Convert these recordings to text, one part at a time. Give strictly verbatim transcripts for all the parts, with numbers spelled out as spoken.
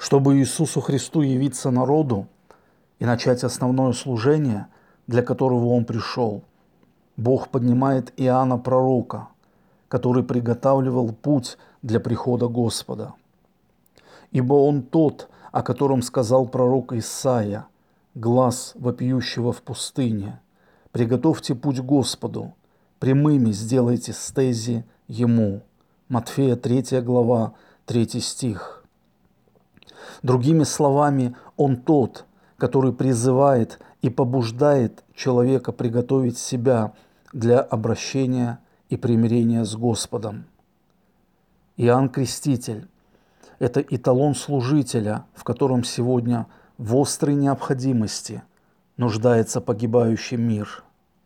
Чтобы Иисусу Христу явиться народу и начать основное служение, для которого Он пришел, Бог поднимает Иоанна Пророка, который приготавливал путь для прихода Господа. Ибо Он тот, о котором сказал пророк Исаия, глас вопиющего в пустыне: «Приготовьте путь Господу, прямыми сделайте стези Ему». Матфея третья глава, третий стих. Другими словами, Он тот, который призывает и побуждает человека приготовить себя для обращения и примирения с Господом. Иоанн Креститель – это эталон служителя, в котором сегодня в острой необходимости нуждается погибающий мир.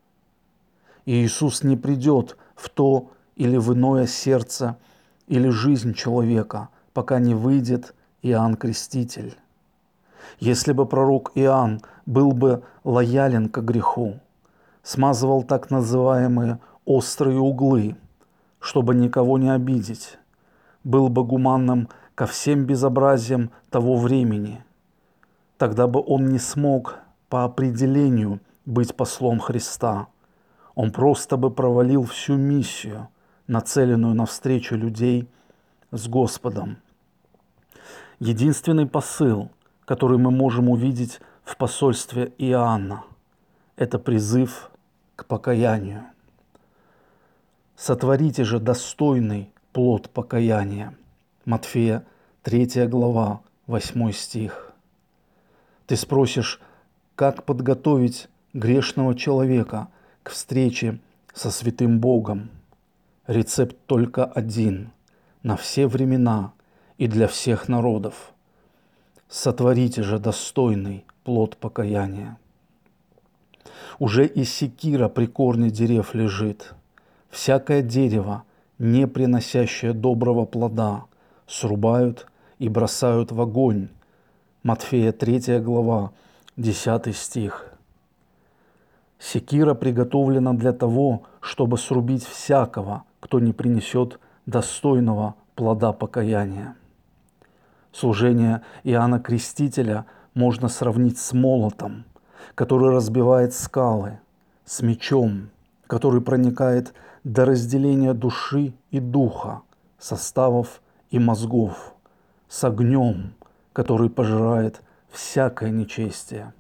И Иисус не придет в то или в иное сердце или жизнь человека, пока не выйдет Иоанн Креститель. Если бы пророк Иоанн был бы лоялен к греху, смазывал так называемые острые углы, чтобы никого не обидеть, был бы гуманным ко всем безобразиям того времени, тогда бы он не смог по определению быть послом Христа. Он просто бы провалил всю миссию, нацеленную на встречу людей с Господом. Единственный посыл, который мы можем увидеть в посольстве Иоанна, это призыв к покаянию. «Сотворите же достойный плод покаяния». Матфея третья глава, восьмой стих. Ты спросишь, как подготовить грешного человека к встрече со святым Богом? Рецепт только один, на все времена и для всех народов. Сотворите же достойный плод покаяния. Уже и секира при корне дерев лежит. Всякое дерево, не приносящее доброго плода, срубают и бросают в огонь. Матфея третья глава, десятый стих. Секира приготовлена для того, чтобы срубить всякого, кто не принесет достойного плода покаяния. Служение Иоанна Крестителя можно сравнить с молотом, который разбивает скалы, с мечом, который проникает до разделения души и духа, составов и мозгов, с огнем, который пожирает всякое нечестие.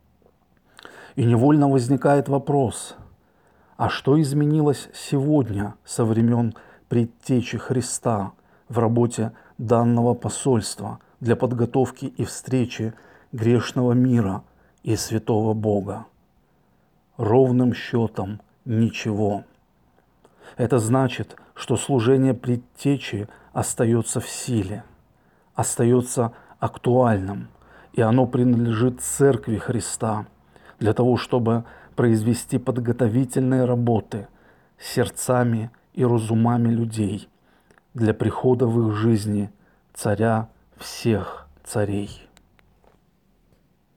И невольно возникает вопрос: а что изменилось сегодня со времен предтечи Христа в работе данного посольства для подготовки и встречи грешного мира и святого Бога? Ровным счетом ничего. Это значит, что служение предтечи остается в силе, остается актуальным, и оно принадлежит Церкви Христа для того, чтобы произвести подготовительные работы сердцами и разумами людей для прихода в их жизни Царя всех царей.